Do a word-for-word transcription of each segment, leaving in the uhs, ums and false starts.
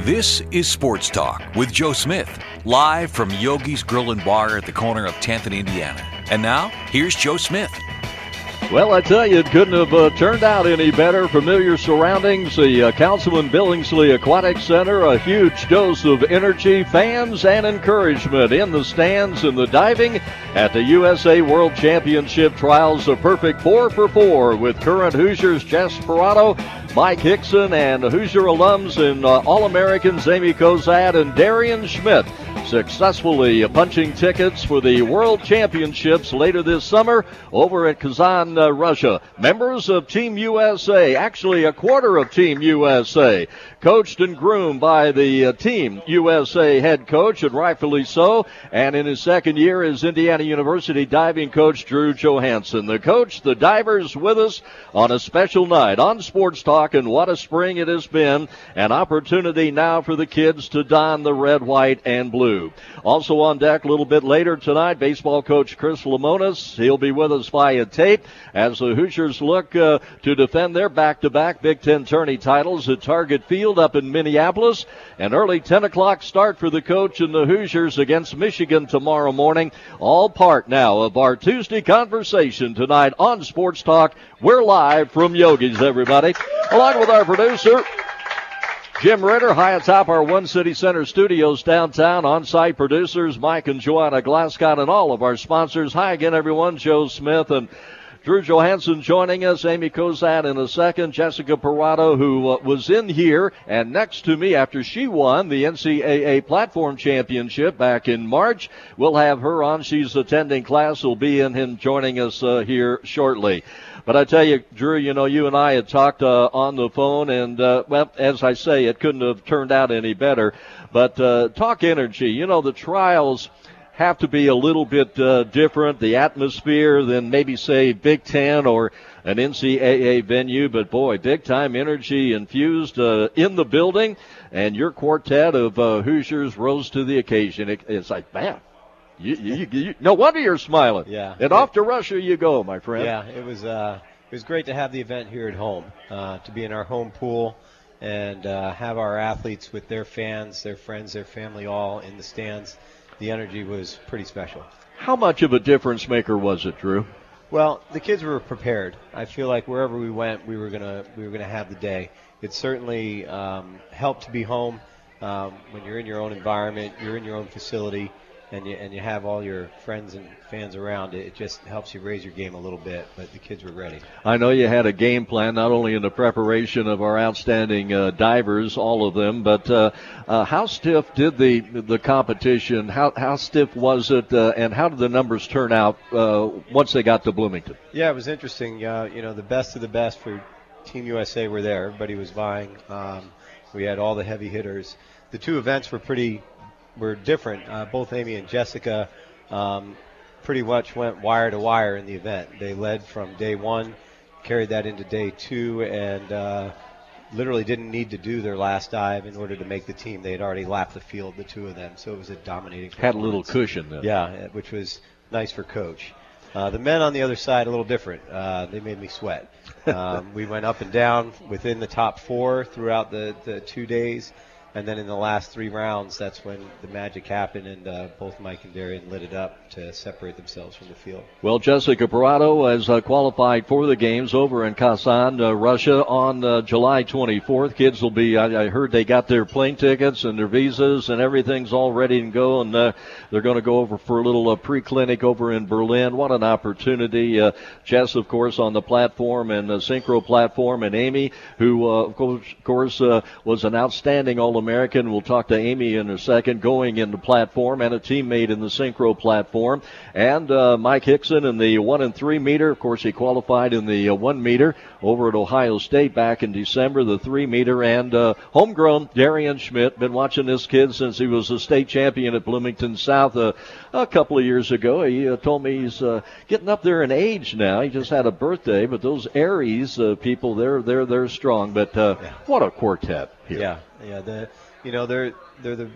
This is Sports Talk with Joe Smith, live from Yogi's Grill and Bar at the corner of tenth and Indiana. And now, here's Joe Smith. Well, I tell you, it couldn't have uh, turned out any better. Familiar surroundings, the uh, Councilman Billingsley Aquatic Center, a huge dose of energy, fans, and encouragement in the stands in the diving at the U S A World Championship Trials. A perfect four for four with current Hoosiers Jess Parado, Mike Hickson, and Hoosier alums and uh, All-Americans Amy Cozad and Darian Schmidt successfully punching tickets for the World Championships later this summer over at Kazan, uh, Russia. Members of Team U S A, actually a quarter of Team U S A, coached and groomed by the uh, Team U S A head coach, and rightfully so, and in his second year as Indiana University diving coach Drew Johansson. The coach, the divers with us on a special night on Sports Talk, and what a spring it has been. An opportunity now for the kids to don the red, white, and blue. Also on deck a little bit later tonight, baseball coach Chris Lemonis. He'll be with us via tape as the Hoosiers look uh, to defend their back-to-back Big Ten tourney titles at Target Field up in Minneapolis. An early ten o'clock start for the coach and the Hoosiers against Michigan tomorrow morning. All part now of our Tuesday conversation tonight on Sports Talk. We're live from Yogi's, everybody, along with our producer Jim Ritter, high atop our One City Center studios downtown. On-site producers Mike and Joanna Glasgow, and all of our sponsors. Hi again, everyone. Joe Smith and Drew Johansson joining us. Amy Cozad in a second. Jessica Parado, who uh, was in here and next to me after she won the N C double A Platform Championship back in March. We'll have her on. She's attending class. Will be in him joining us uh, here shortly. But I tell you, Drew, you know, you and I had talked uh, on the phone, and, uh, well, as I say, it couldn't have turned out any better. But uh, talk energy. You know, the trials have to be a little bit uh, different, the atmosphere, than maybe, say, Big Ten or an N C double A venue. But, boy, big-time energy infused uh, in the building, and your quartet of uh, Hoosiers rose to the occasion. It, it's like, man. You, you, you, no wonder you're smiling. Yeah. And off to Russia you go, my friend. Yeah, it was uh, it was great to have the event here at home, uh, to be in our home pool and uh, have our athletes with their fans, their friends, their family all in the stands. The energy was pretty special. How much of a difference maker was it, Drew? Well, the kids were prepared. I feel like wherever we went, we were gonna we were gonna have the day. It certainly um, helped to be home. Um, when you're in your own environment, you're in your own facility, and you and you have all your friends and fans around, it, it just helps you raise your game a little bit. But the kids were ready. I know you had a game plan, not only in the preparation of our outstanding uh, divers, all of them, but uh, uh, how stiff did the the competition? How how stiff was it, uh, and how did the numbers turn out uh, once they got to Bloomington? Yeah, it was interesting. Uh, you know, the best of the best for Team U S A were there. Everybody was vying. Um, we had all the heavy hitters. The two events were pretty. were different. Uh, both Amy and Jessica um, pretty much went wire to wire in the event. They led from day one, carried that into day two, and uh, literally didn't need to do their last dive in order to make the team. They had already lapped the field, the two of them, so it was a dominating performance. Had a little cushion then. Yeah, which was nice for Coach. Uh, the men on the other side, a little different. Uh, they made me sweat. Um, we went up and down within the top four throughout the, the two days. And then in the last three rounds, that's when the magic happened, and uh, both Mike and Darian lit it up to separate themselves from the field. Well, Jessica Parado has uh, qualified for the games over in Kazan, uh, Russia, on uh, July twenty-fourth. Kids will be, I, I heard they got their plane tickets and their visas, and everything's all ready to go, and uh, they're going to go over for a little uh, pre-clinic over in Berlin. What an opportunity. Uh, Jess, of course, on the platform, and the synchro platform, and Amy, who, uh, of course, of course uh, was an outstanding all American. We'll talk to Amy in a second, going in the platform, and a teammate in the synchro platform. And uh, Mike Hickson in the one and three meter. Of course, he qualified in the uh, one meter over at Ohio State back in December, the three meter. And uh, homegrown Darian Schmidt. Been watching this kid since he was a state champion at Bloomington South uh, a couple of years ago. He uh, told me he's uh, getting up there in age now. He just had a birthday, but those Aries uh, people, they're they're they're strong. But uh, yeah. What a quartet here. Yeah. Yeah, the you know they're they're the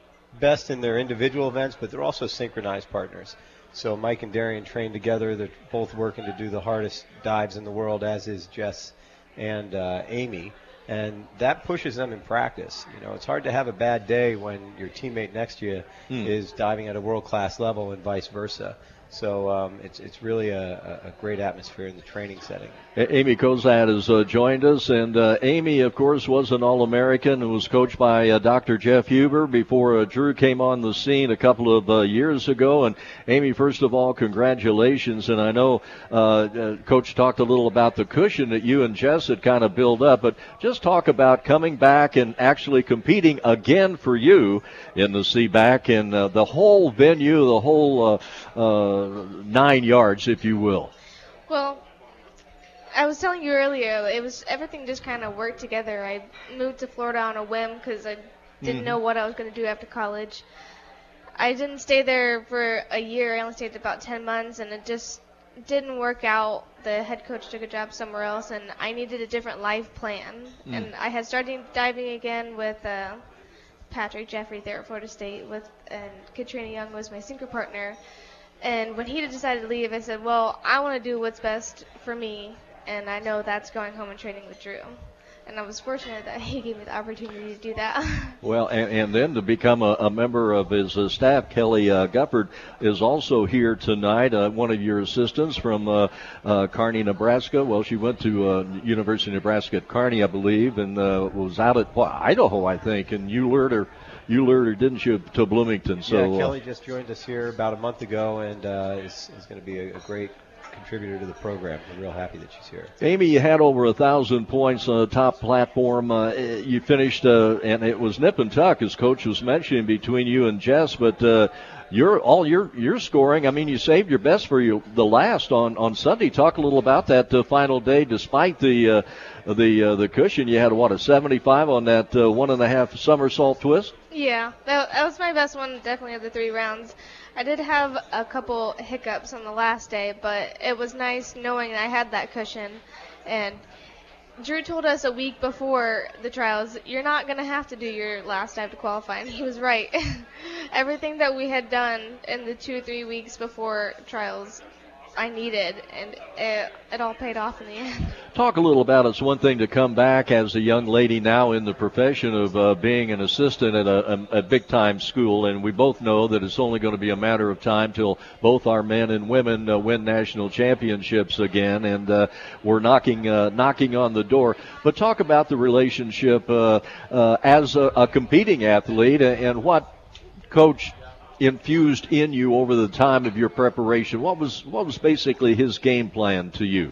best in their individual events, but they're also synchronized partners. So Mike and Darian train together. They're both working to do the hardest dives in the world, as is Jess and uh, Amy. And that pushes them in practice. You know, it's hard to have a bad day when your teammate next to you mm. is diving at a world-class level and vice versa. So um, it's it's really a, a great atmosphere in the training setting. Amy Cozad has uh, joined us, and uh, Amy, of course, was an All-American and was coached by uh, Doctor Jeff Huber before uh, Drew came on the scene a couple of uh, years ago. And Amy, first of all, congratulations. And I know uh, uh, Coach talked a little about the cushion that you and Jess had kind of built up, but just talk about coming back and actually competing again for you in the C BAC and uh, the whole venue, the whole uh, uh, nine yards, if you will. Well, I was telling you earlier, it was everything just kind of worked together. I moved to Florida on a whim because I didn't mm-hmm. know what I was going to do after college. I didn't stay there for a year. I only stayed about ten months, and it just didn't work out. The head coach took a job somewhere else, and I needed a different life plan. Mm. And I had started diving again with uh, Patrick Jeffrey there at Florida State, with and Katrina Young was my synchro partner. And when he decided to leave, I said, well, I want to do what's best for me, and I know that's going home and training with Drew. And I was fortunate that he gave me the opportunity to do that. Well, and, and then to become a, a member of his uh, staff, Kelly uh, Gufford is also here tonight, uh, one of your assistants from uh, uh, Kearney, Nebraska. Well, she went to uh, University of Nebraska at Kearney, I believe, and uh, was out at well, Idaho, I think, and you lured her. You lured her, didn't you, to Bloomington? So yeah, Kelly uh, just joined us here about a month ago, and uh, is, is going to be a, a great contributor to the program. We're real happy that she's here. Amy, you had over a thousand points on the top platform. Uh, you finished, uh, and it was nip and tuck, as Coach was mentioning, between you and Jess. But uh, you're all your your scoring. I mean, you saved your best for you the last on, on Sunday. Talk a little about that uh, final day, despite the uh, the uh, the cushion. You had what a seventy-five on that uh, one and a half somersault twist. Yeah, that, that was my best one, definitely of the three rounds. I did have a couple hiccups on the last day, but it was nice knowing I had that cushion. And Drew told us a week before the trials, you're not going to have to do your last dive to qualify, and he was right. Everything that we had done in the two or three weeks before trials, I needed, and it, it all paid off in the end. Talk a little about it. It's one thing to come back as a young lady now in the profession of uh, being an assistant at a, a, a big-time school, and we both know that it's only going to be a matter of time till both our men and women uh, win national championships again, and uh, we're knocking uh, knocking on the door. But talk about the relationship uh, uh, as a, a competing athlete and what Coach infused in you over the time of your preparation. What was what was basically his game plan to you?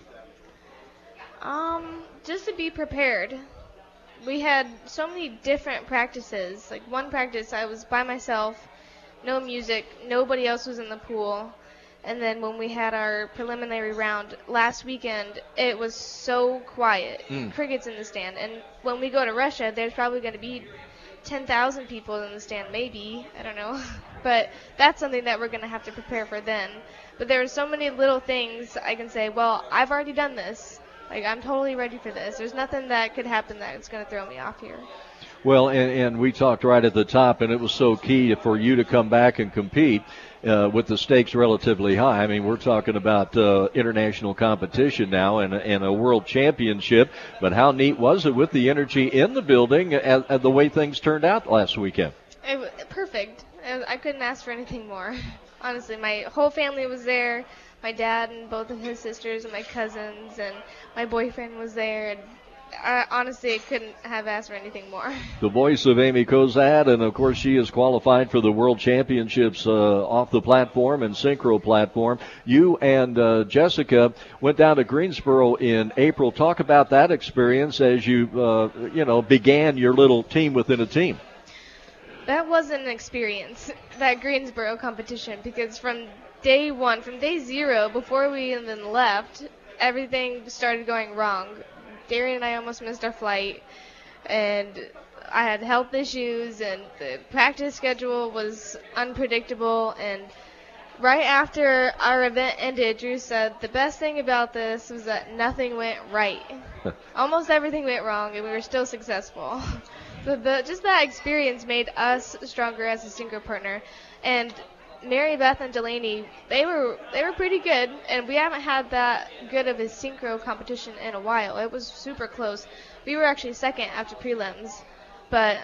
Um, just to be prepared. We had so many different practices. Like one practice, I was by myself, no music, nobody else was in the pool. And then when we had our preliminary round last weekend, it was so quiet. Mm. Crickets in the stand. And when we go to Russia, there's probably going to be ten thousand people in the stand, maybe. I don't know. But that's something that we're going to have to prepare for then. But there are so many little things I can say, well, I've already done this. Like, I'm totally ready for this. There's nothing that could happen that's going to throw me off here. Well, and, and we talked right at the top, and it was so key for you to come back and compete uh, with the stakes relatively high. I mean, we're talking about uh, international competition now and, and a world championship. But how neat was it with the energy in the building and, and the way things turned out last weekend? It was perfect. I couldn't ask for anything more. Honestly, my whole family was there. My dad and both of his sisters and my cousins and my boyfriend was there. And I honestly couldn't have asked for anything more. The voice of Amy Cozad, and of course she is qualified for the World Championships uh, off the platform and synchro platform. You and uh, Jessica went down to Greensboro in April. Talk about that experience as you, uh, you know, began your little team within a team. That was an experience, that Greensboro competition, because from day one, from day zero, before we even left, everything started going wrong. Darian and I almost missed our flight, and I had health issues, and the practice schedule was unpredictable, and right after our event ended, Drew said, the best thing about this was that nothing went right. Almost everything went wrong, and we were still successful. So the, just that experience made us stronger as a synchro partner. And Mary Beth and Delaney, they were they were pretty good, and we haven't had that good of a synchro competition in a while. It was super close. We were actually second after prelims, but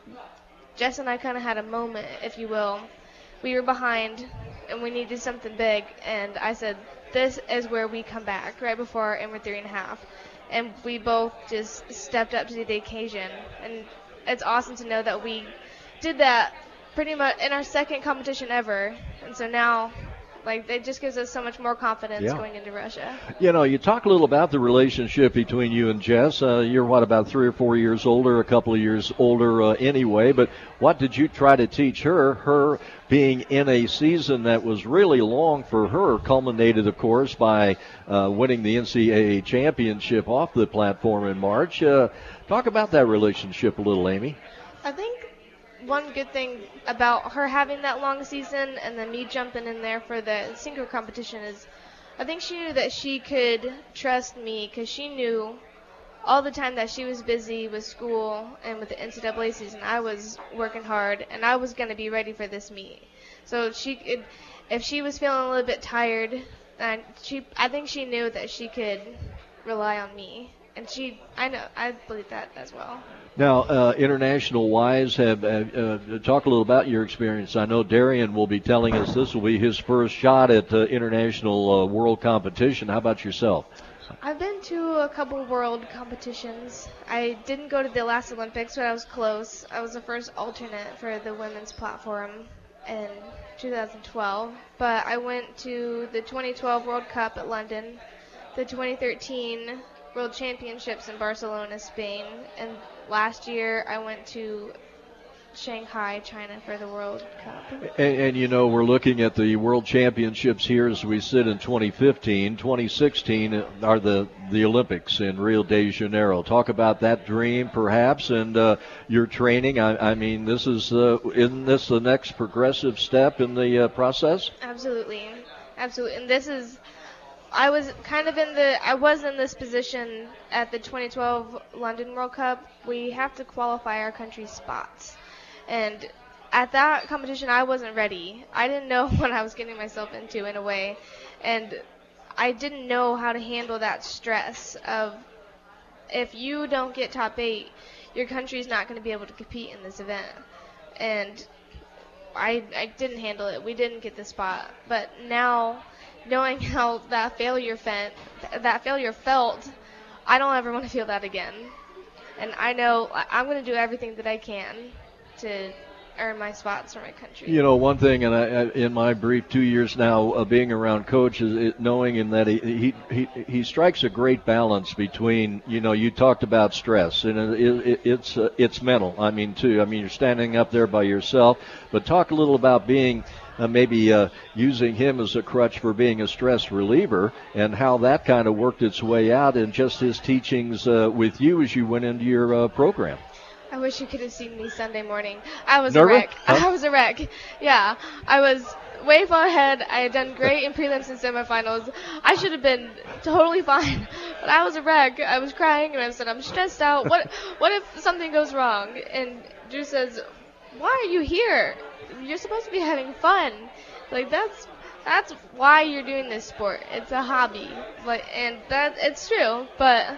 Jess and I kind of had a moment, if you will. We were behind, and we needed something big, and I said, this is where we come back, right before and we're three and a half. And we both just stepped up to the occasion, and it's awesome to know that we did that pretty much in our second competition ever. And so now, like, it just gives us so much more confidence yeah. going into Russia. You know, you talk a little about the relationship between you and Jess. Uh, you're, what, about three or four years older, a couple of years older uh, anyway. But what did you try to teach her, her being in a season that was really long for her, culminated, of course, by uh, winning the N C double A championship off the platform in March? Uh, talk about that relationship a little, Amy. I think one good thing about her having that long season and then me jumping in there for the synchro competition is I think she knew that she could trust me because she knew all the time that she was busy with school and with the N C double A season. I was working hard, and I was going to be ready for this meet. So she could, if she was feeling a little bit tired, and she, I think she knew that she could rely on me. And she, I know, I believe that as well. Now, uh, international-wise, have uh, uh, talk a little about your experience. I know Darian will be telling us this will be his first shot at uh, international uh, world competition. How about yourself? I've been to a couple world competitions. I didn't go to the last Olympics, but I was close. I was the first alternate for the women's platform in two thousand twelve. But I went to the twenty twelve World Cup at London, the twenty thirteen World Championships in Barcelona, Spain, and last year I went to Shanghai, China for the World Cup. And, and you know, we're looking at the World Championships here as we sit in twenty fifteen. twenty sixteen are the, the Olympics in Rio de Janeiro. Talk about that dream, perhaps, and uh, your training. I, I mean, this is uh, isn't this the next progressive step in the uh, process? Absolutely, absolutely. And this is, I was kind of in the, I was in this position at the twenty twelve London World Cup. We have to qualify our country's spots. And at that competition, I wasn't ready. I didn't know what I was getting myself into in a way. And I didn't know how to handle that stress of if you don't get top eight, your country's not going to be able to compete in this event. And I, I didn't handle it. We didn't get the spot. But now, knowing how that failure felt, that failure felt, I don't ever want to feel that again. And I know I'm going to do everything that I can to earn my spots for my country. You know, one thing, and I, in my brief two years now of being around Coach, is knowing in that he, he he he strikes a great balance between, you know, you talked about stress, and it, it, it's uh, it's mental. I mean, too. I mean, you're standing up there by yourself, but talk a little about being uh, maybe uh, using him as a crutch for being a stress reliever, and how that kind of worked its way out in just his teachings uh, with you as you went into your uh, program. I wish you could have seen me Sunday morning. I was Nervous? a wreck. Huh? I was a wreck. Yeah, I was way far ahead. I had done great in prelims and semifinals. I should have been totally fine, but I was a wreck. I was crying, and I said, I'm stressed out. What What if something goes wrong? And Drew says, why are you here? You're supposed to be having fun. Like, that's that's why you're doing this sport. It's a hobby. Like, and that it's true, but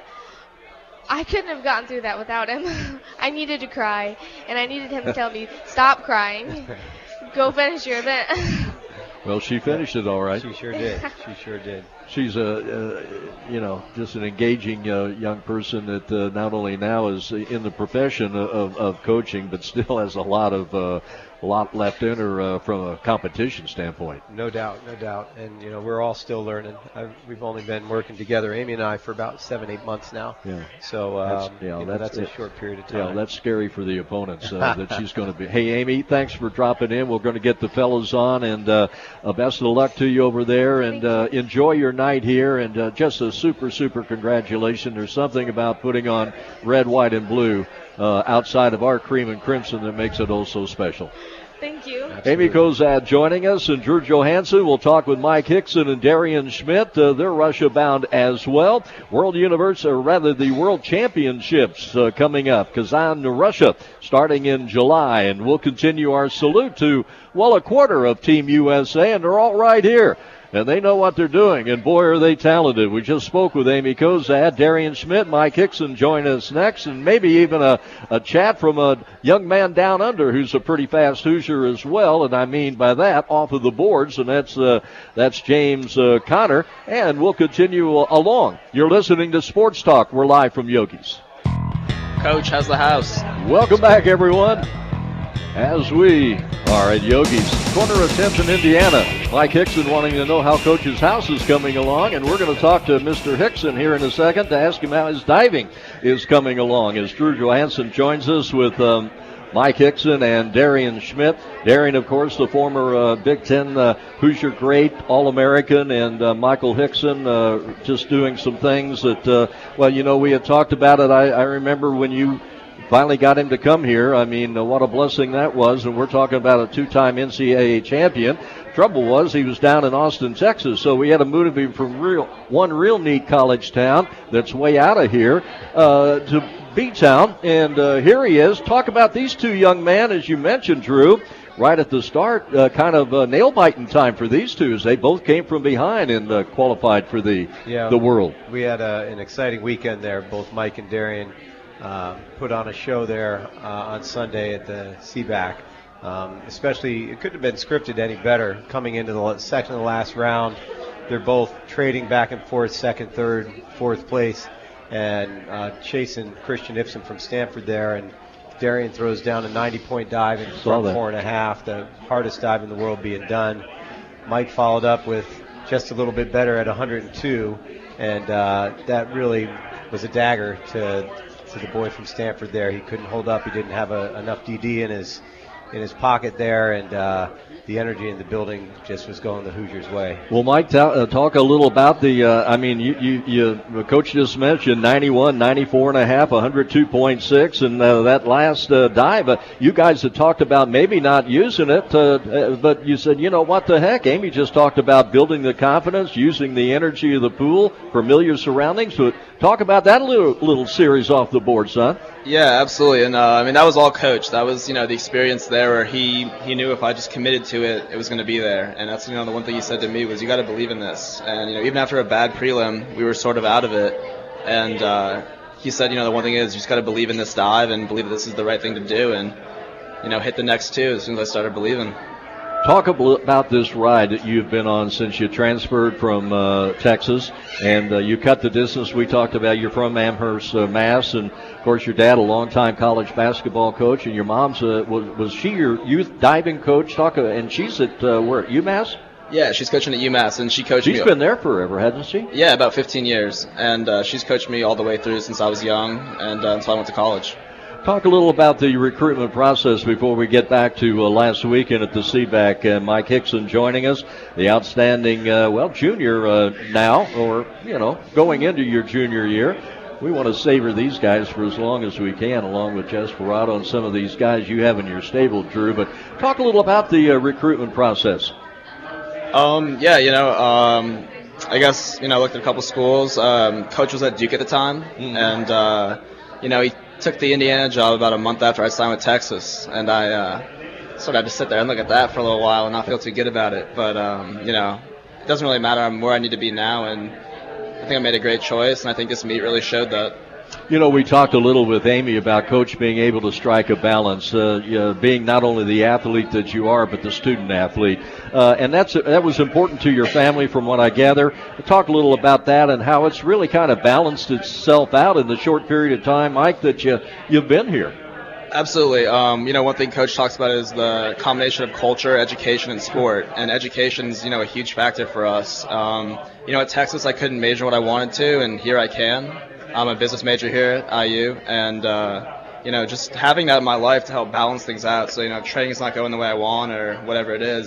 I couldn't have gotten through that without him. I needed to cry, and I needed him to tell me, stop crying. Go finish your event. Well, she finished it all right. She sure did. She sure did. She's a, uh, you know, just an engaging uh, young person that uh, not only now is in the profession of, of coaching, but still has a lot of uh, a lot left in her uh, from a competition standpoint. No doubt, no doubt. And, you know, we're all still learning. I've, we've only been working together, Amy and I, for about seven, eight months now. Yeah. So um, that's, you know, you know, that's, that's a short period of time. Yeah, that's scary for the opponents uh, that she's going to be. Hey, Amy, thanks for dropping in. We're going to get the fellas on, and uh, uh, best of luck to you over there, and uh, enjoy your night here, and uh, just a super, super congratulations. There's something about putting on red, white, and blue uh, outside of our cream and crimson that makes it oh so special. Thank you. Absolutely. Amy Kozad joining us, and Drew Johansson will talk with Mike Hickson and Darian Schmidt. Uh, they're Russia-bound as well. World Universe, or rather the World Championships uh, coming up. Kazan, Russia, starting in July. And we'll continue our salute to, well, a quarter of Team U S A, and they're all right here. And they know what they're doing, and boy, are they talented. We just spoke with Amy Kozad, Darian Schmidt, Mike Hickson join us next, and maybe even a, a chat from a young man down under who's a pretty fast Hoosier as well, and I mean by that off of the boards, and that's uh, that's James uh, Connor, and we'll continue along. You're listening to Sports Talk. We're live from Yogi's. Coach, how's the house? Welcome back, everyone. As we are at Yogi's, corner of tenth and Indiana. Mike Hickson wanting to know how Coach's house is coming along, and we're going to talk to Mister Hickson here in a second to ask him how his diving is coming along as Drew Johansson joins us with um, Mike Hickson and Darian Schmidt. Darian, of course, the former uh, Big Ten uh, Hoosier great, All-American, and uh, Michael Hickson uh, just doing some things that, uh, well, you know, we had talked about it. I, I remember when you finally got him to come here. I mean, uh, what a blessing that was. And we're talking about a two-time N C double A champion. Trouble was he was down in Austin, Texas, so we had to move him from real, one real neat college town that's way out of here uh, to B-Town. And uh, here he is. Talk about these two young men, as you mentioned, Drew. Right at the start, uh, kind of uh, nail-biting time for these two as they both came from behind and uh, qualified for the yeah, the World. We had uh, an exciting weekend there. Both Mike and Darian Uh, put on a show there uh, on Sunday at the C B A C. Um, especially, it couldn't have been scripted any better. Coming into the second to the last round, they're both trading back and forth, second, third, fourth place, and uh, chasing Christian Ibsen from Stanford there. And Darian throws down a ninety-point dive in front four and a half, the hardest dive in the world being done. Mike followed up with just a little bit better at one hundred two, and uh, that really was a dagger to. to the boy from Stanford there. He couldn't hold up. He didn't have a, enough D D in his in his pocket there, and uh, the energy in the building just was going the Hoosiers' way. Well, Mike, t- uh, talk a little about the, uh, I mean, you, you, you, the coach just mentioned ninety-one, ninety-four and a half, one hundred two point six, and uh, that last uh, dive, uh, you guys had talked about maybe not using it, uh, uh, but you said, you know, what the heck? Amy just talked about building the confidence, using the energy of the pool, familiar surroundings, but talk about that little, little series off the board, son. Yeah, absolutely. And, uh, I mean, that was all coach. That was, you know, the experience there where he, he knew if I just committed to it, it was going to be there. And that's, you know, the one thing he said to me was, you got to believe in this. And, you know, even after a bad prelim, we were sort of out of it. And uh, he said, you know, the one thing is you just got to believe in this dive and believe that this is the right thing to do. And, you know, hit the next two as soon as I started believing. Talk about this ride that you've been on since you transferred from uh, Texas, and uh, you cut the distance. We talked about you're from Amherst, uh, Mass, and, of course, your dad, a longtime college basketball coach, and your mom's, uh, was, was she your youth diving coach? Talk, uh, and she's at, uh, where, UMass? Yeah, she's coaching at UMass, and she coached she's me. She's been there forever, hasn't she? Yeah, about fifteen years, and uh, she's coached me all the way through since I was young, and uh, until I went to college. Talk a little about the recruitment process before we get back to uh, last weekend at the C B A C. Uh, Mike Hickson joining us, the outstanding, uh, well, junior uh, now, or, you know, going into your junior year. We want to savor these guys for as long as we can, along with Desperado and some of these guys you have in your stable, Drew. But talk a little about the uh, recruitment process. Um, yeah, you know, um, I guess, you know, I looked at a couple schools. Um, Coach was at Duke at the time, mm-hmm. and, uh, you know, he took the Indiana job about a month after I signed with Texas, and I uh, sort of had to sit there and look at that for a little while and not feel too good about it. But, um, you know, it doesn't really matter. I'm where I need to be now, and I think I made a great choice, and I think this meet really showed that. You know, we talked a little with Amy about Coach being able to strike a balance, uh, you know, being not only the athlete that you are, but the student athlete. Uh, and that's that was important to your family from what I gather. Talk a little about that and how it's really kind of balanced itself out in the short period of time, Mike, that you, you've been here. Absolutely. Um, you know, one thing Coach talks about is the combination of culture, education, and sport. And education's, you know, a huge factor for us. Um, you know, at Texas, I couldn't major what I wanted to, and here I can. I'm a business major here at I U, and, uh, you know, just having that in my life to help balance things out. So, you know, training's not going the way I want or whatever it is,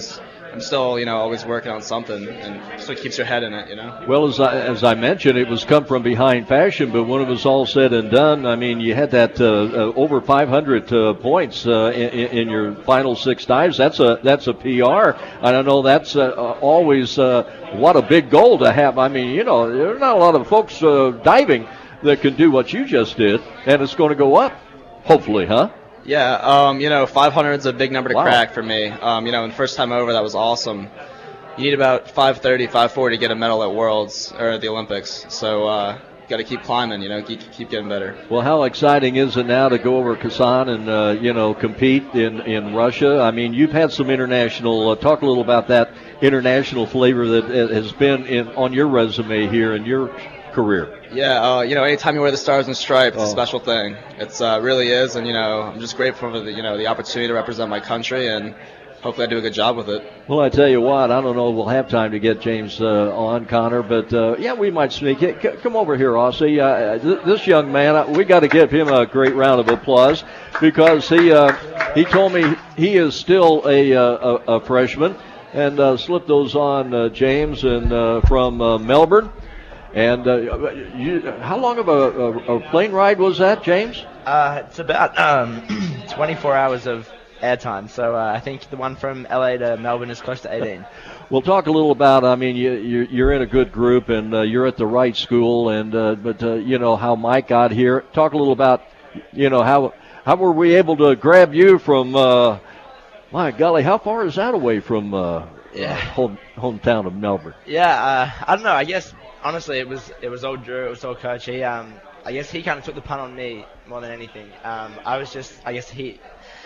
I'm still, you know, always working on something, and so it keeps your head in it, you know. Well, as I, as I mentioned, it was come from behind fashion, but when it was all said and done, I mean, you had that uh, uh, over five hundred uh, points uh, in, in your final six dives. That's a that's a P R. I don't know. That's uh, always uh, what a big goal to have. I mean, you know, there's not a lot of folks uh, diving that can do what you just did, and it's going to go up, hopefully, huh? Yeah, um, you know, five hundred is a big number to Wow. crack for me. Um, you know, and first time over, that was awesome. You need about five thirty, five forty to get a medal at Worlds or at the Olympics. So uh, got to keep climbing, you know, keep, keep getting better. Well, how exciting is it now to go over Kazan and, uh, you know, compete in, in Russia? I mean, you've had some international, uh, talk a little about that international flavor that uh, has been in on your resume here in your career. Yeah, uh, you know, anytime you wear the Stars and Stripes, it's Oh. a special thing. It's uh, really is, and, you know, I'm just grateful for the, you know, the opportunity to represent my country, and hopefully I do a good job with it. Well, I tell you what, I don't know if we'll have time to get James uh, on, Connor, but uh, yeah, we might sneak it. C- come over here, Aussie. Uh, th- this young man, uh, we got to give him a great round of applause because he uh, he told me he is still a uh, a, a freshman, and uh, slip those on, uh, James, and uh, from uh, Melbourne. And uh, you, how long of a, a, a plane ride was that, James? Uh, it's about um, twenty-four hours of airtime. So uh, I think the one from L A to Melbourne is close to eighteen. We'll talk a little about, I mean, you, you're, you're in a good group, and uh, you're at the right school, and uh, but, uh, you know, how Mike got here. Talk a little about, you know, how how were we able to grab you from, uh, my golly, how far is that away from uh, Yeah. home, hometown of Melbourne? Yeah, uh, I don't know. I guess honestly, it was it was all Drew. It was all Coach. He, um, I guess he kind of took the punt on me more than anything. Um, I was just, I guess he.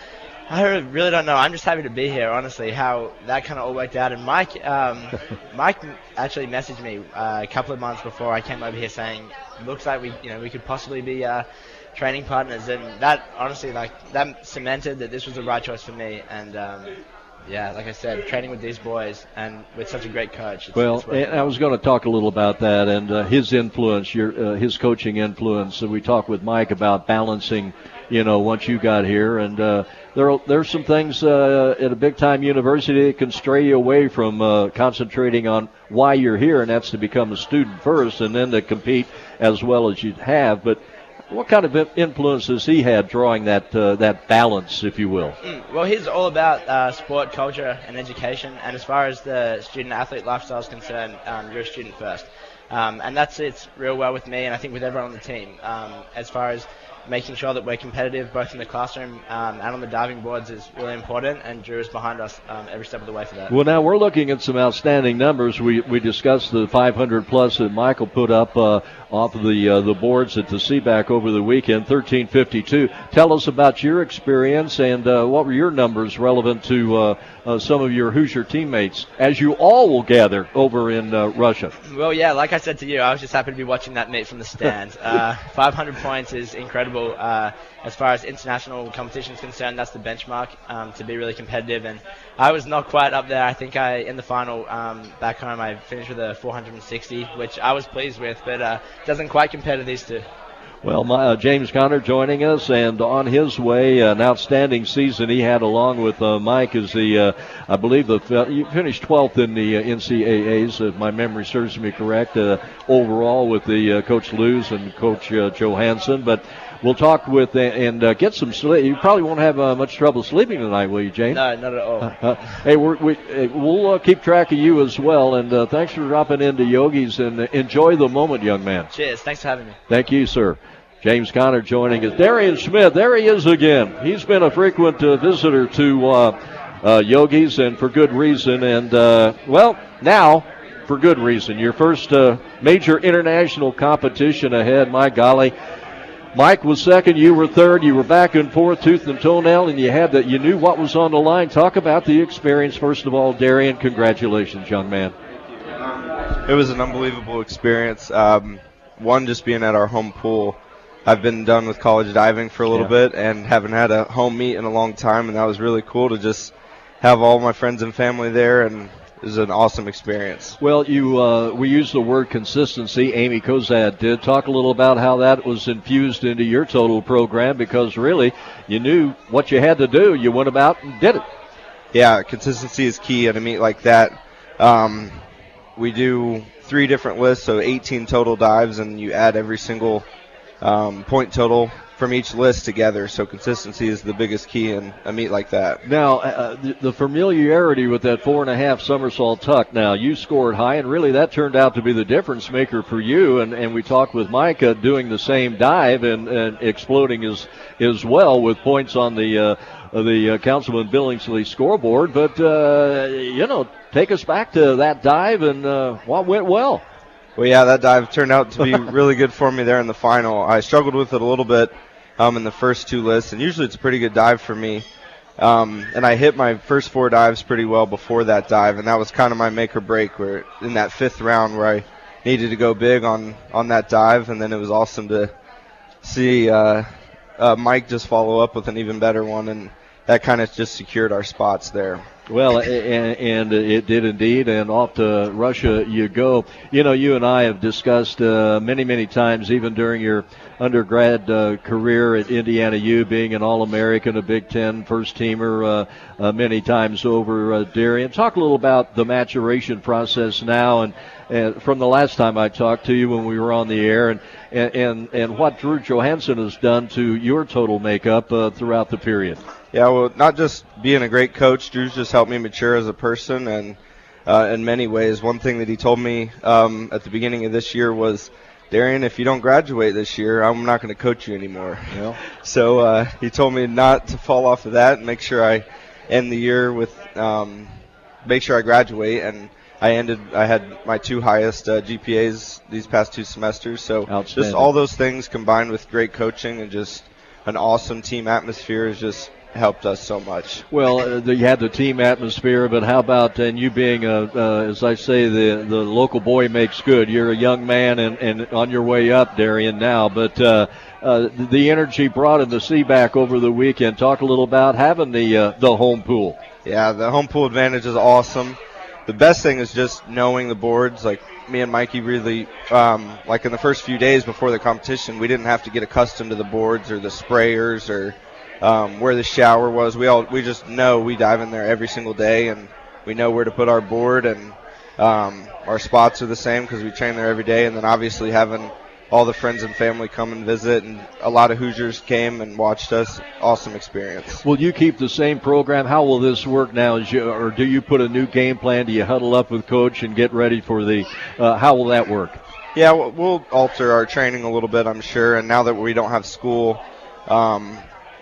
I really don't know. I'm just happy to be here, honestly, how that kind of all worked out. And Mike, um, Mike actually messaged me uh, a couple of months before I came over here saying, looks like we, you know, we could possibly be uh, training partners. And that, honestly, like, that cemented that this was the right choice for me. And, um, yeah, like I said, training with these boys and with such a great coach. It's, Well, it's working and I was going to talk a little about that and uh, his influence, your uh, his coaching influence. And we talked with Mike about balancing, you know, once you got here. And uh, there there's some things uh, at a big-time university that can stray you away from uh, concentrating on why you're here, and that's to become a student first and then to compete as well as you have. But what kind of influence has he had drawing that uh, that balance, if you will? Mm, well, he's all about uh, sport, culture, and education. And as far as the student-athlete lifestyle is concerned, um, you're a student first. Um, and that sits real well with me and I think with everyone on the team. Um, as far as making sure that we're competitive both in the classroom um, and on the diving boards is really important, and Drew is behind us um, every step of the way for that. Well, now we're looking at some outstanding numbers. We we discussed the five hundred plus that Michael put up uh, off of the uh, the boards at the Seaback over the weekend, thirteen fifty-two. Tell us about your experience and uh, what were your numbers relevant to uh, uh, some of your Hoosier teammates, as you all will gather over in uh, Russia. Well, yeah, like I said to you, I was just happy to be watching that meet from the stand. uh, five hundred points is incredible. Uh, as far as international competition is concerned, that's the benchmark um, to be really competitive. And I was not quite up there. I think I, in the final um, back home, I finished with a four hundred sixty, which I was pleased with, but uh, doesn't quite compare to these two. Well, my, uh, James Conner joining us, and on his way, an outstanding season he had along with uh, Mike as the, uh, I believe, the you finished twelfth in the uh, N C A As, if my memory serves me correct, uh, overall with the uh, Coach Luz and Coach uh, Johansson. But we'll talk with uh, and uh, get some sleep. You probably won't have uh, much trouble sleeping tonight, will you, James? No, not at all. Uh, hey, we're, we, uh, we'll uh, keep track of you as well, and uh, thanks for dropping into Yogi's, and uh, enjoy the moment, young man. Cheers. Thanks for having me. Thank you, sir. James Conner joining us. Darian Smith, there he is again. He's been a frequent uh, visitor to uh, uh, Yogi's, and for good reason. And, uh, well, now, for good reason. Your first uh, major international competition ahead, my golly. Mike was second, you were third, you were back and forth, tooth and toenail, and you had that. You knew what was on the line. Talk about the experience, first of all, Darian. Congratulations, young man. It was an unbelievable experience. Um, one, just being at our home pool. I've been done with college diving for a little Yeah. bit and haven't had a home meet in a long time, and that was really cool to just have all my friends and family there, and it was an awesome experience. Well, you uh, we used the word consistency. Amy Kozad did. Talk a little about how that was infused into your total program, because really you knew what you had to do. You went about and did it. yeah, consistency is key at a meet like that. Um, we do three different lists, so eighteen total dives, and you add every single um, point total from each list together. So consistency is the biggest key in a meet like that. Now, uh, the, the familiarity with that four and a half somersault tuck. Now, you scored high, and really that turned out to be the difference maker for you. And, and we talked with Mike uh, doing the same dive and, and exploding as as well with points on the uh, the uh, Councilman Billingsley scoreboard. But uh, you know, take us back to that dive and uh, what went well. Well, yeah, that dive turned out to be really good for me there in the final. I struggled with it a little bit um, in the first two lists, and usually it's a pretty good dive for me. Um, and I hit my first four dives pretty well before that dive, and that was kind of my make or break where in that fifth round where I needed to go big on, on that dive, and then it was awesome to see uh, uh, Mike just follow up with an even better one, and that kind of just secured our spots there. Well, and, and it did indeed, and off to Russia you go. You know, you and I have discussed uh, many, many times, even during your undergrad uh, career at Indiana U, being an All-American, a Big Ten first-teamer uh, uh, many times over, uh, Darian. Talk a little about the maturation process now, and, and from the last time I talked to you when we were on the air, and and, and, and what Drew Johansson has done to your total makeup uh, throughout the period. Yeah, well, not just being a great coach, Drew's just helped me mature as a person, and uh, in many ways. One thing that he told me um, at the beginning of this year was, Darian, if you don't graduate this year, I'm not going to coach you anymore. Yeah. So uh, he told me not to fall off of that and make sure I end the year with, um, make sure I graduate, and I ended, I had my two highest uh, G P As these past two semesters. So just all those things combined with great coaching and just an awesome team atmosphere is just helped us so much. Well, uh, the, you had the team atmosphere, but how about, and you being, a, uh, as I say, the the local boy makes good. You're a young man and, and on your way up, Darian, now. But uh, uh, the energy brought in the Seaback over the weekend. Talk a little about having the uh, the home pool. Yeah, the home pool advantage is awesome. The best thing is just knowing the boards. Like me and Mikey really, um, like in the first few days before the competition, we didn't have to get accustomed to the boards or the sprayers or Um, where the shower was. We all we just know we dive in there every single day, and we know where to put our board, and um, our spots are the same because we train there every day. And then obviously having all the friends and family come and visit, and a lot of Hoosiers came and watched us. Awesome experience. Will you keep the same program? How will this work now? As you, or do you put a new game plan? Do you huddle up with Coach and get ready for the uh, how will that work? Yeah, we'll, we'll alter our training a little bit, I'm sure. And now that we don't have school, um,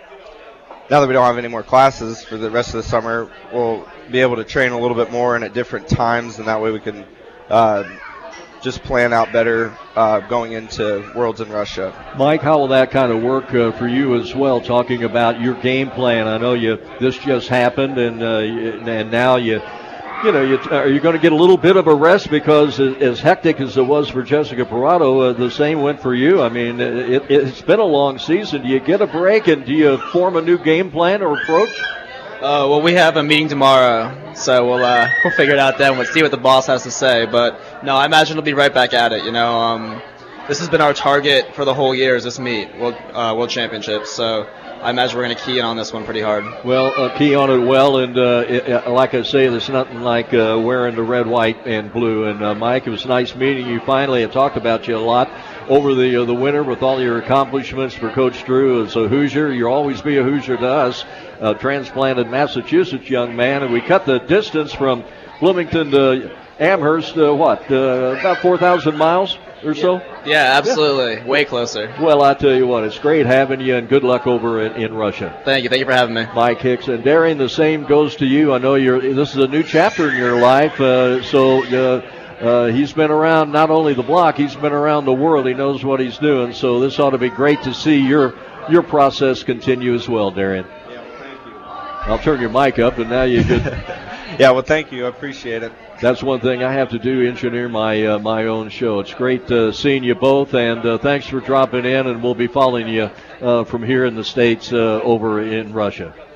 now that we don't have any more classes for the rest of the summer, we'll be able to train a little bit more and at different times, and that way we can uh, just plan out better uh, going into Worlds in Russia. Mike, how will that kind of work uh, for you as well, talking about your game plan? I know you this just happened, and uh, and now you, you know, you, are you going to get a little bit of a rest because as hectic as it was for Jessica Parado, uh, the same went for you. I mean, it, it's been a long season. Do you get a break, and do you form a new game plan or approach? Uh, well, we have a meeting tomorrow, so we'll uh, we'll figure it out then. We'll see what the boss has to say. But no, I imagine we'll be right back at it. You know, um, this has been our target for the whole year is this meet, World uh, World Championships. So I imagine we're going to key in on this one pretty hard. Well, uh, key on it well, and uh, it, uh, like I say, there's nothing like uh, wearing the red, white, and blue. And uh, Mike, it was nice meeting you finally. I talked about you a lot over the uh, the winter with all your accomplishments for Coach Drew as a Hoosier. You'll always be a Hoosier to us. Uh, transplanted Massachusetts young man, and we cut the distance from Bloomington to Amherst. Uh, what, uh, about four thousand miles or so? Yeah, absolutely. Yeah. Way closer. Well, I tell you what, it's great having you, and good luck over in, in Russia. Thank you. Thank you for having me. Mike Hicks. And Darian, the same goes to you. I know you're. This is a new chapter in your life, uh, so uh, uh, he's been around not only the block, he's been around the world. He knows what he's doing, so this ought to be great to see your your process continue as well, Darian. Yeah, well, thank you. I'll turn your mic up, and now you can. Yeah, well, thank you. I appreciate it. That's one thing I have to do, engineer my uh, my own show. It's great uh, seeing you both, and uh, thanks for dropping in, and we'll be following you uh, from here in the States uh, over in Russia.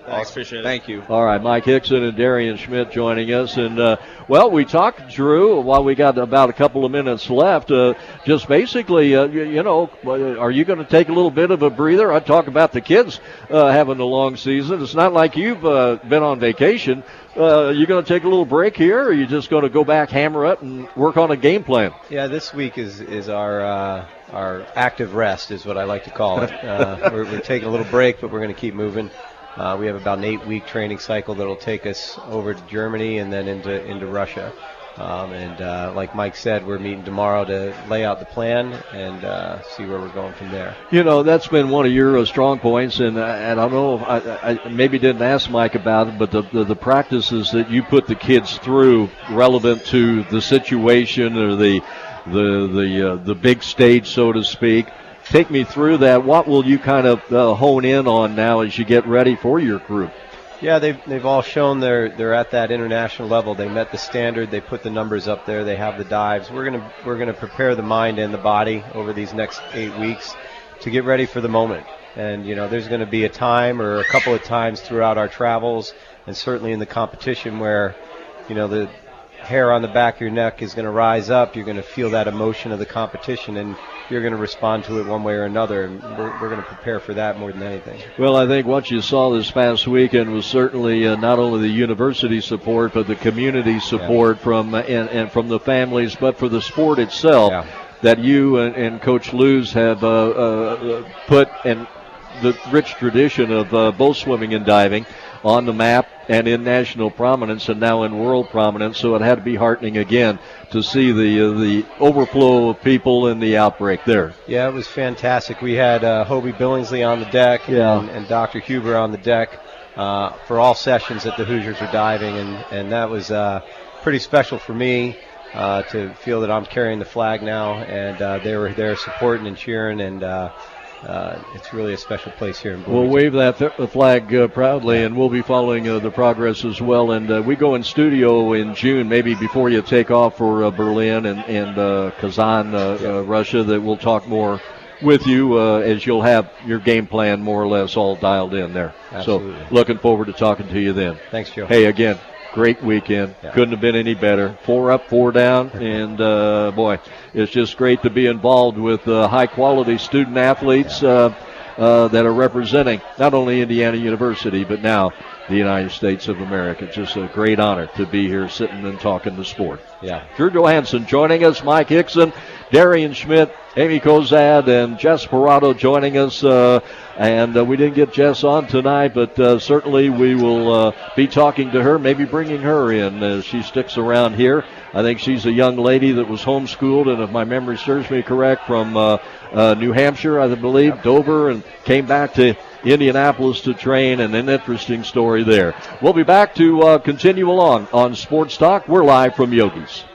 Thanks. Appreciate it. Thank you. All right, Mike Hickson and Darian Schmidt joining us. And, uh, well, we talked, Drew, while we got about a couple of minutes left, uh, just basically, uh, you, you know, are you going to take a little bit of a breather? I talk about the kids uh, having a long season. It's not like you've uh, been on vacation. Uh, you going to take a little break here, or are you just going to go back, hammer up, and work on a game plan? Yeah, this week is, is our uh, our active rest is what I like to call it. Uh, we're, we're taking a little break, but we're going to keep moving. Uh, we have about an eight-week training cycle that will take us over to Germany and then into into Russia. Um, and uh, like Mike said, we're meeting tomorrow to lay out the plan and uh, see where we're going from there. You know, that's been one of your uh, strong points, and, uh, and I don't know if I, I maybe didn't ask Mike about it, but the, the the practices that you put the kids through relevant to the situation or the the the uh, the big stage, so to speak. Take me through that. What will you kind of uh, hone in on now as you get ready for your group? Yeah, they've they've all shown they're they're at that international level. They met the standard. They put the numbers up there. They have the dives. We're gonna we're gonna prepare the mind and the body over these next eight weeks to get ready for the moment. And you know, there's going to be a time or a couple of times throughout our travels, and certainly in the competition where, you know, the hair on the back of your neck is going to rise up. You're going to feel that emotion of the competition, and you're going to respond to it one way or another, and we're, we're going to prepare for that more than anything. Well, I think what you saw this past weekend was certainly uh, not only the university support, but the community support yeah. from uh, and, and from the families, but for the sport itself yeah. that you and, and Coach Luz have uh, uh, put and the rich tradition of uh, both swimming and diving on the map and in national prominence and now in world prominence. So it had to be heartening again to see the uh, the overflow of people in the outbreak there. Yeah, it was fantastic. We had uh, Hobie Billingsley on the deck yeah. and, and Doctor Huber on the deck uh, for all sessions that the Hoosiers were diving, and, and that was uh, pretty special for me uh, to feel that I'm carrying the flag now, and uh, they were there supporting and cheering, and uh, Uh, it's really a special place here in Bloomington. We'll wave that th- flag uh, proudly, and we'll be following uh, the progress as well. And uh, we go in studio in June, maybe before you take off for uh, Berlin and, and uh, Kazan, uh, yeah. uh, Russia, that we'll talk more with you uh, as you'll have your game plan more or less all dialed in there. Absolutely. So looking forward to talking to you then. Thanks, Joe. Hey, again, great weekend. Yeah. Couldn't have been any better. Four up, four down, and uh, boy, it's just great to be involved with uh, high-quality student athletes yeah. uh, uh, that are representing not only Indiana University, but now the United States of America. It's just a great honor to be here sitting and talking the sport. Yeah. Drew Johansson joining us, Mike Hickson, Darian Schmidt, Amy Kozad, and Jess Parado joining us. Uh, and uh, we didn't get Jess on tonight, but uh, certainly we will uh, be talking to her, maybe bringing her in as she sticks around here. I think she's a young lady that was homeschooled, and if my memory serves me correct, from uh, uh, New Hampshire, I believe, Dover, and came back to Indianapolis to train, and an interesting story there. We'll be back to uh, continue along on Sports Talk. We're live from Yogi's.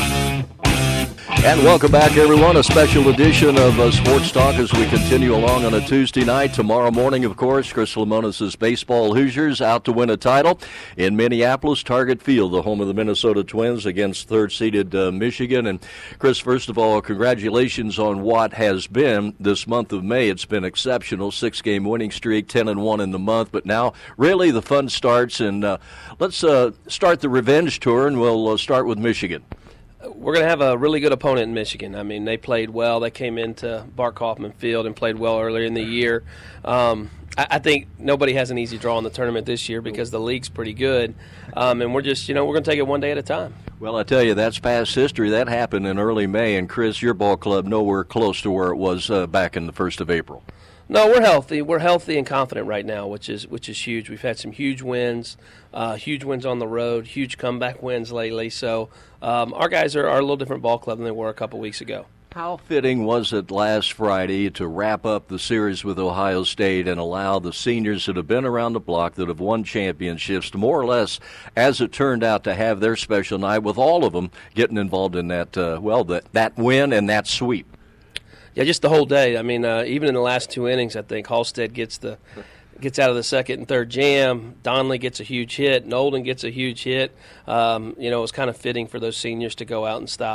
And welcome back, everyone. A special edition of uh, Sports Talk as we continue along on a Tuesday night. Tomorrow morning, of course, Chris Lemonis' baseball Hoosiers out to win a title in Minneapolis, Target Field, the home of the Minnesota Twins against third-seeded uh, Michigan. And, Chris, first of all, congratulations on what has been this month of May. It's been exceptional. Six-game winning streak, ten and one in the month. But now, really, the fun starts. And uh, let's uh, start the revenge tour, and we'll uh, start with Michigan. We're going to have a really good opponent in Michigan. I mean, they played well. They came into Bart Kaufman Field and played well earlier in the year. Um, I, I think nobody has an easy draw in the tournament this year because the league's pretty good. Um, and we're just, you know, we're going to take it one day at a time. Well, I tell you, that's past history. That happened in early May. And, Chris, your ball club nowhere close to where it was uh, back in the first of April. No, we're healthy. We're healthy and confident right now, which is which is huge. We've had some huge wins, uh, huge wins on the road, huge comeback wins lately. So um, our guys are, are a little different ball club than they were a couple weeks ago. How fitting was it last Friday to wrap up the series with Ohio State and allow the seniors that have been around the block, that have won championships, more or less, as it turned out, to have their special night, with all of them getting involved in that, uh, well, that, that win and that sweep? Yeah, just the whole day. I mean, uh, even in the last two innings, I think Halstead gets the gets out of the second and third jam. Donnelly gets a huge hit. Nolden gets a huge hit. Um, you know, it was kind of fitting for those seniors to go out in style.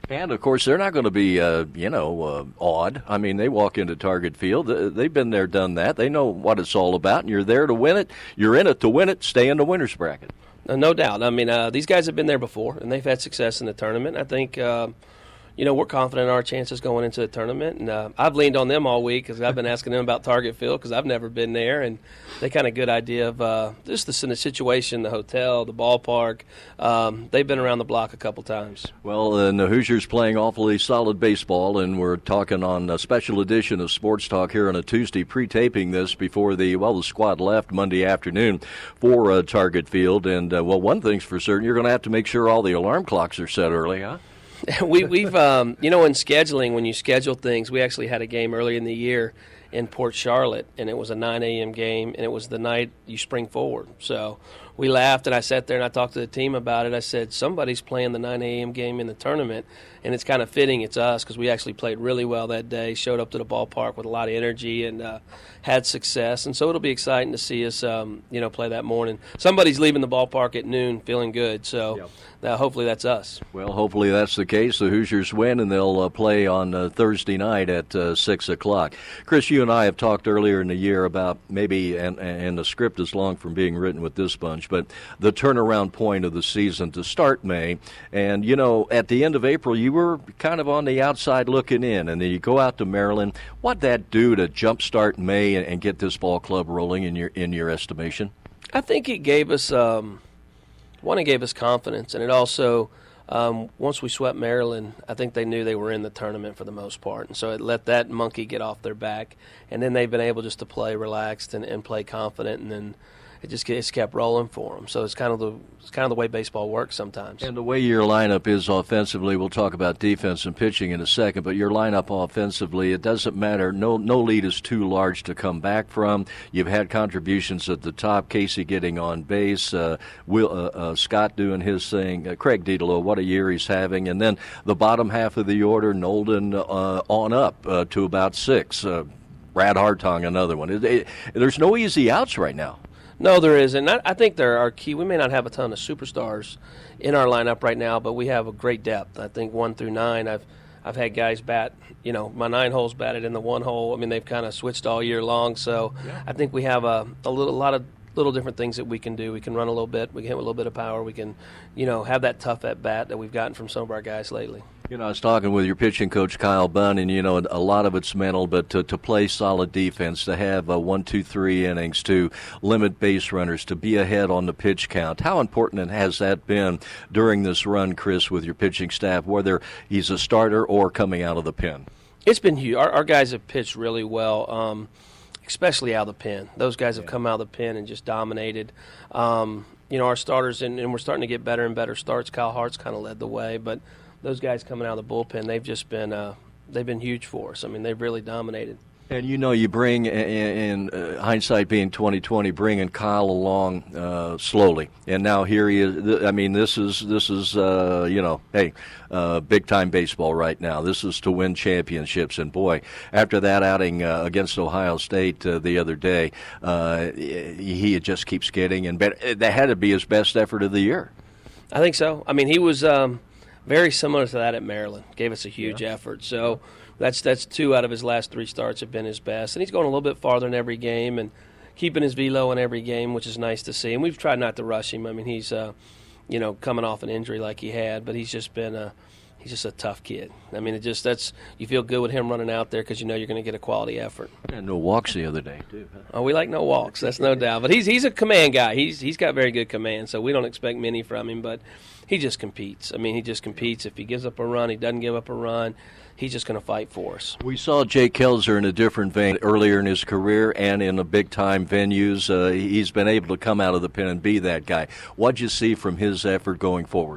And, of course, they're not going to be, uh, you know, uh, awed. I mean, they walk into Target Field. They've been there, done that. They know what it's all about, and you're there to win it. You're in it to win it. Stay in the winner's bracket. Uh, no doubt. I mean, uh, these guys have been there before, and they've had success in the tournament. I think, uh, you know, we're confident in our chances going into the tournament. And uh, I've leaned on them all week because I've been asking them about Target Field because I've never been there. And they kind of good idea of uh, just the, the situation, the hotel, the ballpark. Um, they've been around the block a couple times. Well, and the Hoosiers playing awfully solid baseball, and we're talking on a special edition of Sports Talk here on a Tuesday, pre-taping this before the, well, the squad left Monday afternoon for uh, Target Field. And, uh, well, one thing's for certain, you're going to have to make sure all the alarm clocks are set early, huh? we, we've, um, you know, in scheduling, when you schedule things, we actually had a game early in the year in Port Charlotte, and it was a nine a.m. game, and it was the night you spring forward. So we laughed, and I sat there and I talked to the team about it. I said, somebody's playing the nine a.m. game in the tournament, and it's kind of fitting it's us because we actually played really well that day, showed up to the ballpark with a lot of energy and uh, had success. And so it'll be exciting to see us, um, you know, play that morning. Somebody's leaving the ballpark at noon feeling good, so yep. uh, hopefully that's us. Well, hopefully that's the case. The Hoosiers win, and they'll uh, play on uh, Thursday night at uh, six o'clock. Chris, you and I have talked earlier in the year about maybe, and, and the script is long from being written with this bunch, but the turnaround point of the season to start May. And, you know, at the end of April, you were kind of on the outside looking in, and then you go out to Maryland. What'd that do to jumpstart May and, and get this ball club rolling in your in your estimation? I think it gave us, um, one, it gave us confidence, and it also, um, once we swept Maryland, I think they knew they were in the tournament for the most part, and so it let that monkey get off their back, and then they've been able just to play relaxed and, and play confident, and then it just it's kept rolling for them. So it's kind of the it's kind of the way baseball works sometimes. And the way your lineup is offensively, we'll talk about defense and pitching in a second, but your lineup offensively, it doesn't matter. No no lead is too large to come back from. You've had contributions at the top, Casey getting on base, uh, Will uh, uh, Scott doing his thing, uh, Craig Dedelo, what a year he's having, and then the bottom half of the order, Nolden uh, on up uh, to about six. Uh, Brad Hartong, another one. It, it, there's no easy outs right now. No, there isn't. I, I think there are key. We may not have a ton of superstars in our lineup right now, but we have a great depth. I think one through nine, I've I've had guys bat, you know, my nine holes batted in the one hole. I mean, they've kind of switched all year long. So yeah. I think we have a, a little, a lot of little different things that we can do. We can run a little bit. We can hit with a little bit of power. We can, you know, have that tough at bat that we've gotten from some of our guys lately. You know, I was talking with your pitching coach, Kyle Bunn, and, you know, a lot of it's mental, but to, to play solid defense, to have a one, two, three innings, to limit base runners, to be ahead on the pitch count. How important has that been during this run, Chris, with your pitching staff, whether he's a starter or coming out of the pen? It's been huge. Our, our guys have pitched really well, um, especially out of the pen. Those guys have yeah. come out of the pen and just dominated. Um, you know, our starters, and, and we're starting to get better and better starts. Kyle Hart's kind of led the way, but those guys coming out of the bullpen, they've just been uh, they've been huge for us. I mean, they've really dominated. And you know, you bring in, in uh, hindsight being twenty twenty, bringing Kyle along uh, slowly, and now here he is. I mean, this is this is uh, you know, hey, uh, big time baseball right now. This is to win championships, and boy, after that outing uh, against Ohio State uh, the other day, uh, he just keeps getting, and that had to be his best effort of the year. I think so. I mean, he was um, very similar to that at Maryland. Gave us a huge yeah. effort. So. That's that's two out of his last three starts have been his best. And he's going a little bit farther in every game and keeping his velo in every game, which is nice to see. And we've tried not to rush him. I mean, he's, uh, you know, coming off an injury like he had, but he's just been a he's just a tough kid. I mean, it just that's you feel good with him running out there because you know you're going to get a quality effort. And no walks the other day, too. Huh? Oh, we like no walks. That's no doubt. But he's he's a command guy. He's he's got very good command, so we don't expect many from him. But he just competes. I mean, he just competes. If he gives up a run, he doesn't give up a run. He's just going to fight for us. We saw Jake Kelzer in a different vein earlier in his career and in the big-time venues. Uh, he's been able to come out of the pen and be that guy. What'd you see from his effort going forward?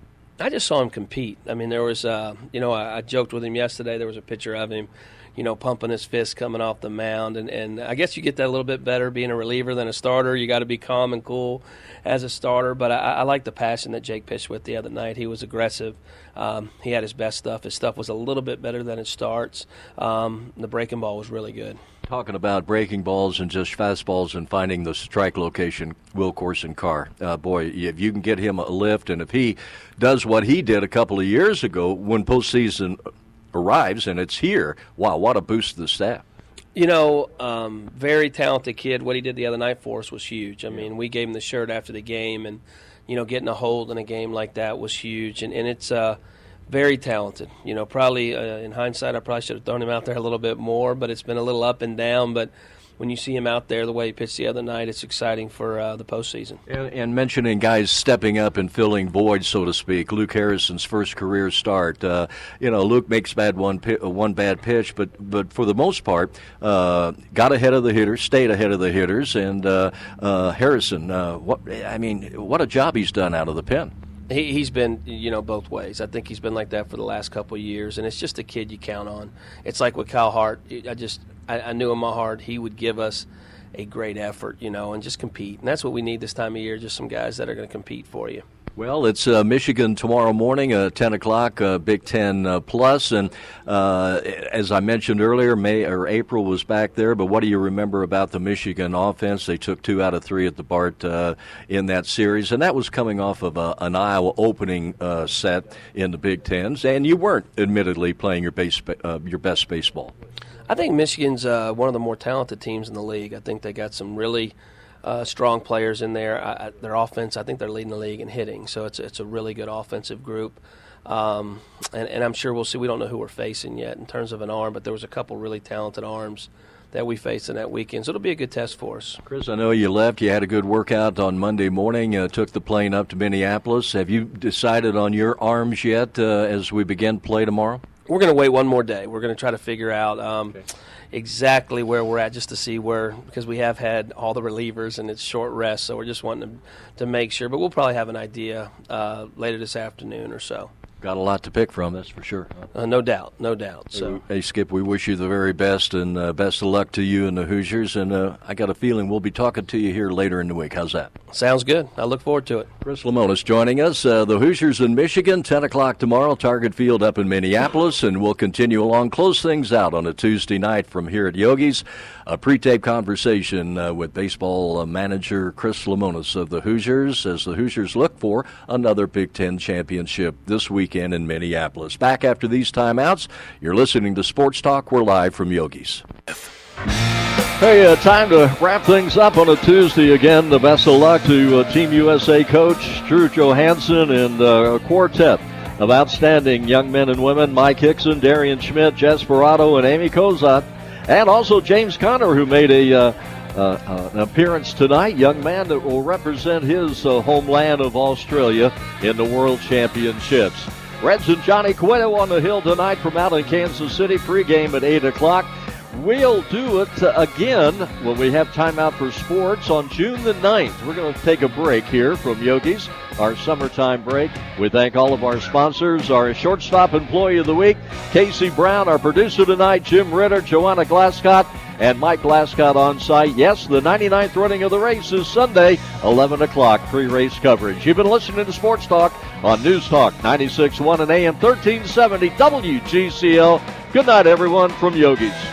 I just saw him compete. I mean, there was, uh, you know, I, I joked with him yesterday. There was a picture of him, you know, pumping his fist coming off the mound. And, and I guess you get that a little bit better being a reliever than a starter. You got to be calm and cool as a starter. But I, I like the passion that Jake pitched with the other night. He was aggressive. Um, he had his best stuff. His stuff was a little bit better than his starts. Um, the breaking ball was really good. Talking about breaking balls and just fastballs and finding the strike location, Will Corson Carr. Uh, boy, if you can get him a lift, and if he does what he did a couple of years ago when postseason arrives and it's here, wow, what a boost to the staff. You know, um, very talented kid. What he did the other night for us was huge. I mean, we gave him the shirt after the game, and, you know, getting a hold in a game like that was huge. And, and it's uh, very talented. You know, probably uh, in hindsight, I probably should have thrown him out there a little bit more, but it's been a little up and down. But when you see him out there the way he pitched the other night, it's exciting for uh, the postseason. And, and mentioning guys stepping up and filling voids, so to speak. Luke Harrison's first career start. Uh, you know, Luke makes bad one one bad pitch, but but for the most part, uh, got ahead of the hitters, stayed ahead of the hitters, and uh, uh, Harrison. Uh, what I mean, what a job he's done out of the pen. He, he's been, you know, both ways. I think he's been like that for the last couple of years, and it's just a kid you count on. It's like with Kyle Hart. I just, I, I knew in my heart he would give us a great effort, you know, and just compete. And that's what we need this time of year, just some guys that are going to compete for you. Well, it's uh, Michigan tomorrow morning, uh, ten o'clock, uh, Big Ten uh, Plus, and uh, as I mentioned earlier, May or April was back there. But what do you remember about the Michigan offense? They took two out of three at the Bart uh, in that series, and that was coming off of a, an Iowa opening uh, set in the Big Tens, and you weren't admittedly playing your base uh, your best baseball. I think Michigan's uh, one of the more talented teams in the league. I think they got some really Uh, strong players in there. I, their offense, I think they're leading the league in hitting, so it's it's a really good offensive group. Um, and, and I'm sure we'll see. We don't know who we're facing yet in terms of an arm, but there was a couple really talented arms that we faced in that weekend, so it'll be a good test for us. Chris, I know you left. You had a good workout on Monday morning, uh, took the plane up to Minneapolis. Have you decided on your arms yet uh, as we begin play tomorrow? We're going to wait one more day. We're going to try to figure out um, okay. exactly where we're at, just to see where, because we have had all the relievers and it's short rest, so we're just wanting to, to make sure. But we'll probably have an idea uh, later this afternoon or so. Got a lot to pick from, that's for sure. Uh, no doubt, no doubt. So, hey, Skip, we wish you the very best, and uh, best of luck to you and the Hoosiers. And uh, I got a feeling we'll be talking to you here later in the week. How's that? Sounds good. I look forward to it. Chris Lemonis joining us. Uh, the Hoosiers in Michigan, ten o'clock tomorrow, Target Field up in Minneapolis, and we'll continue along, close things out on a Tuesday night from here at Yogi's. A pre-tape conversation uh, with baseball uh, manager Chris Lemonis of the Hoosiers as the Hoosiers look for another Big Ten championship this weekend in Minneapolis. Back after these timeouts, you're listening to Sports Talk. We're live from Yogi's. Hey, uh, time to wrap things up on a Tuesday again. The best of luck to uh, Team U S A coach Drew Johansson and uh, a quartet of outstanding young men and women, Mike Hickson, Darian Schmidt, Jess Parado, and Amy Kozat. And also James Conner, who made a uh, uh, uh, an appearance tonight, young man that will represent his uh, homeland of Australia in the World Championships. Reds and Johnny Cueto on the hill tonight from out in Kansas City, pregame at eight o'clock. We'll do it again when we have time out for sports on June the ninth. We're going to take a break here from Yogi's, our summertime break. We thank all of our sponsors, our shortstop employee of the week, Casey Brown, our producer tonight, Jim Ritter, Joanna Glasscott, and Mike Glasscott on site. Yes, the ninety-ninth running of the race is Sunday, eleven o'clock, pre-race coverage. You've been listening to Sports Talk on News Talk ninety-six point one and A M thirteen seventy W G C L. Good night, everyone, from Yogi's.